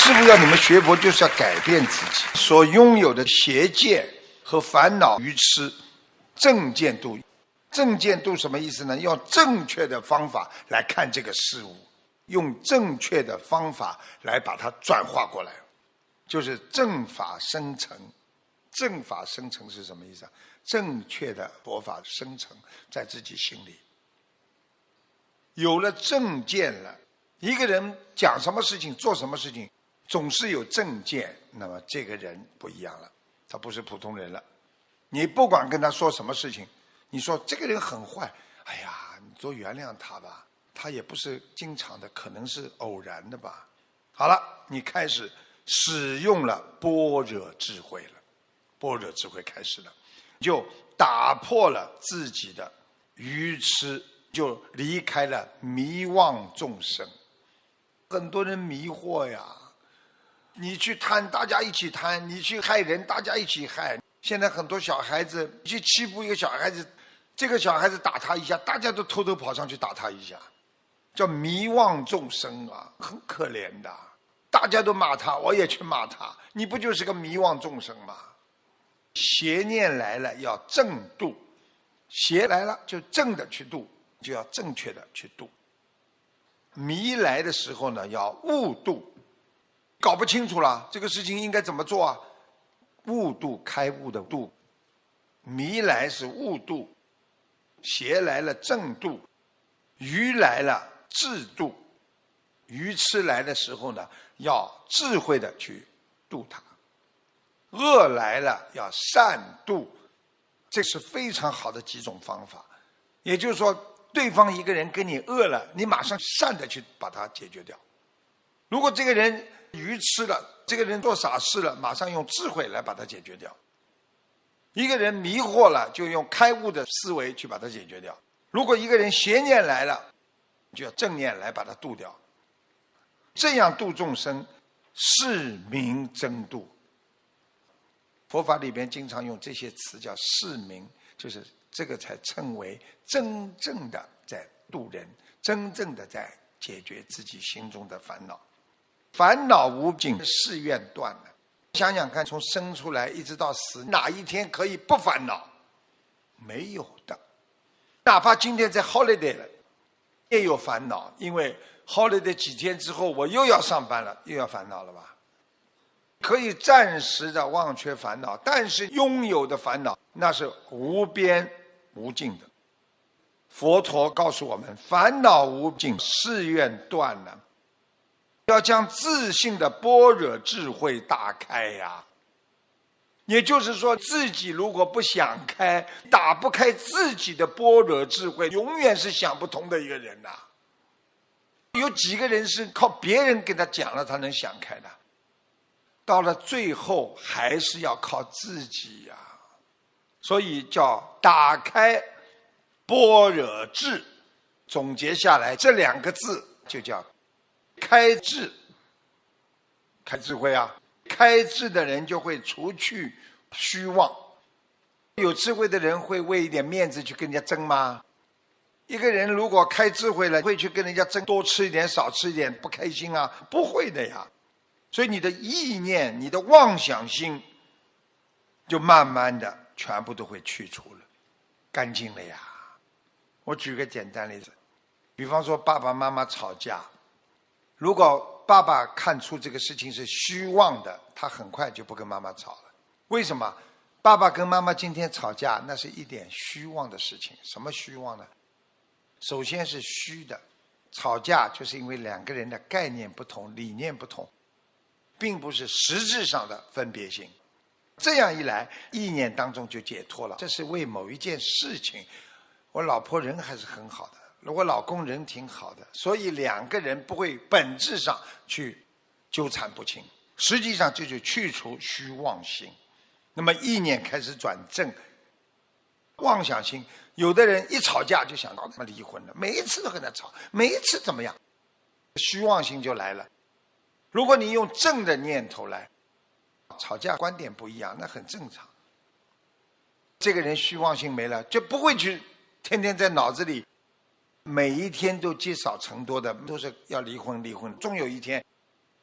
师父要你们学佛，就是要改变自己所拥有的邪见和烦恼愚痴，正见度。正见度什么意思呢？用正确的方法来看这个事物，用正确的方法来把它转化过来，就是正法生成。正法生成是什么意思啊？正确的佛法生成在自己心里。有了正见了，一个人讲什么事情做什么事情总是有正见，那么这个人不一样了，他不是普通人了。你不管跟他说什么事情，你说这个人很坏，哎呀，你多原谅他吧，他也不是经常的，可能是偶然的吧。好了，你开始使用了般若智慧了，般若智慧开始了，就打破了自己的愚痴，就离开了迷妄众生。很多人迷惑呀，你去贪，大家一起贪；你去害人，大家一起害。现在很多小孩子去欺负一个小孩子，这个小孩子打他一下，大家都偷偷跑上去打他一下，叫迷妄众生啊，很可怜的。大家都骂他，我也去骂他，你不就是个迷妄众生吗？邪念来了要正度，邪来了就正的去度，就要正确的去度。迷来的时候呢，要悟度，搞不清楚了这个事情应该怎么做啊？悟度，开悟的度。迷来是悟度，邪来了正度，愚来了智度。愚痴来的时候呢，要智慧的去度它。恶来了要善度，这是非常好的几种方法。也就是说，对方一个人跟你恶了，你马上善的去把它解决掉。如果这个人愚痴了，这个人做傻事了，马上用智慧来把它解决掉。一个人迷惑了，就用开悟的思维去把它解决掉。如果一个人邪念来了，就要正念来把它度掉。这样度众生，是名真度。佛法里边经常用这些词叫是名，就是这个才称为真正的在度人，真正的在解决自己心中的烦恼。烦恼无尽，誓愿断了。想想看，从生出来一直到死，哪一天可以不烦恼？没有的。哪怕今天在 holiday 了，也有烦恼，因为 holiday 几天之后我又要上班了，又要烦恼了吧？可以暂时的忘却烦恼，但是拥有的烦恼那是无边无尽的。佛陀告诉我们，烦恼无尽，誓愿断了。要将自信的般若智慧打开呀。也就是说，自己如果不想开，打不开自己的般若智慧，永远是想不通的一个人呐。有几个人是靠别人给他讲了他能想开的？到了最后还是要靠自己呀。所以叫打开般若智，总结下来这两个字就叫开智。开智慧啊，开智的人就会除去虚妄。有智慧的人会为一点面子去跟人家争吗？一个人如果开智慧了，会去跟人家争多吃一点少吃一点不开心啊？不会的呀。所以你的意念，你的妄想心就慢慢的全部都会去除了，干净了呀。我举个简单例子，比方说爸爸妈妈吵架，如果爸爸看出这个事情是虚妄的，他很快就不跟妈妈吵了。为什么？爸爸跟妈妈今天吵架，那是一点虚妄的事情。什么虚妄呢？首先是虚的，吵架就是因为两个人的概念不同，理念不同，并不是实质上的分别心。这样一来，意念当中就解脱了。这是为某一件事情，我老婆人还是很好的，我老公人挺好的，所以两个人不会本质上去纠缠不清。实际上这就去除虚妄心，那么意念开始转正。妄想心，有的人一吵架就想到他妈离婚了，每一次都跟他吵，每一次怎么样，虚妄心就来了。如果你用正的念头来，吵架观点不一样，那很正常。这个人虚妄心没了，就不会去天天在脑子里每一天都积少成多的，都是要离婚离婚。终有一天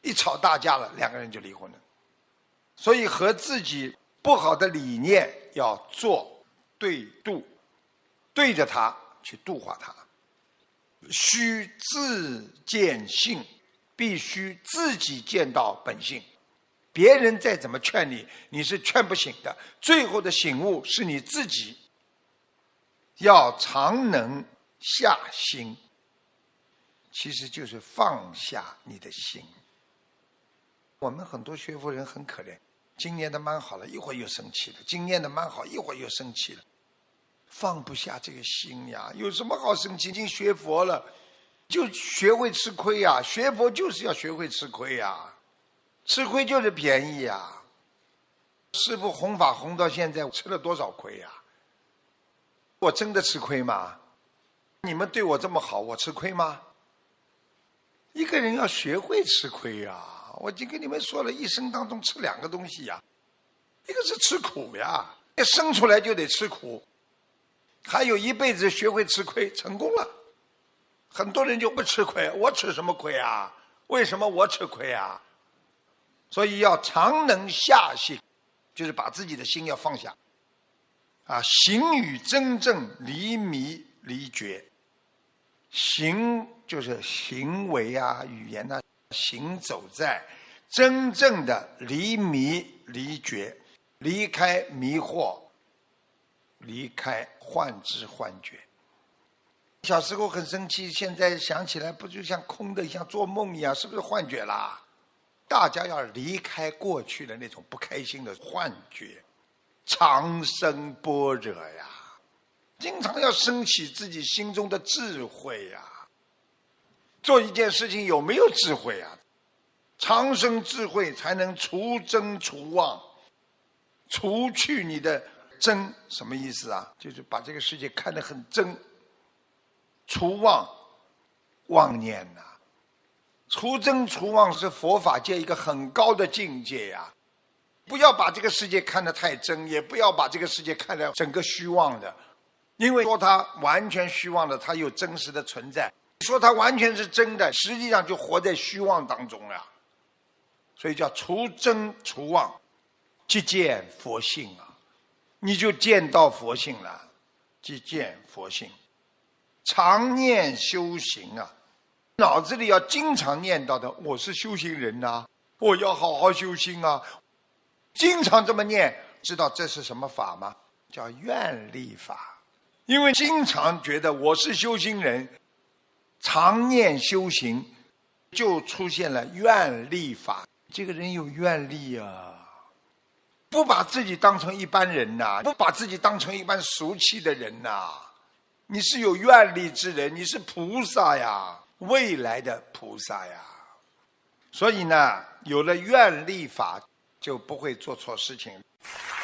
一吵大架了，两个人就离婚了。所以和自己不好的理念要做对度，对着他去度化他。须自见性，必须自己见到本性。别人再怎么劝你，你是劝不醒的。最后的醒悟是你自己。要常能下心，其实就是放下你的心。我们很多学佛人很可怜，今年的蛮好了，一会儿又生气了；今年的蛮好，一会儿又生气了，放不下这个心呀！有什么好生气？已经学佛了，就学会吃亏呀！学佛就是要学会吃亏呀，吃亏就是便宜呀。师父弘法弘到现在，吃了多少亏呀？我真的吃亏吗？你们对我这么好，我吃亏吗？一个人要学会吃亏呀！我已经跟你们说了，一生当中吃两个东西呀，一个是吃苦呀，生出来就得吃苦，还有一辈子学会吃亏，成功了。很多人就不吃亏，我吃什么亏啊？为什么我吃亏啊？所以要常能下心，就是把自己的心要放下。行与真正离迷离觉。行就是行为啊，语言啊，行走在真正的离迷离觉，离开迷惑，离开幻知幻觉。小时候很生气，现在想起来不就像空的，像做梦一样，是不是幻觉啦？大家要离开过去的那种不开心的幻觉，长生般若呀，经常要升起自己心中的智慧呀。做一件事情有没有智慧啊？长生智慧才能除真除妄，除去你的真。什么意思啊？就是把这个世界看得很真，除妄，妄念呐。除真除妄是佛法界一个很高的境界呀。不要把这个世界看得太真，也不要把这个世界看得整个虚妄的。因为说它完全虚妄的，它有真实的存在；说它完全是真的，实际上就活在虚妄当中了。所以叫除真除妄，即见佛性啊！你就见到佛性了，即见佛性。常念修行啊，脑子里要经常念叨的，我是修行人啊，我要好好修心啊。经常这么念，知道这是什么法吗？叫愿力法。因为经常觉得我是修行人，常念修行，就出现了愿力法。这个人有愿力啊，不把自己当成一般人呐，不把自己当成一般俗气的人呐。你是有愿力之人，你是菩萨呀，未来的菩萨呀。所以呢，有了愿力法，就不会做错事情。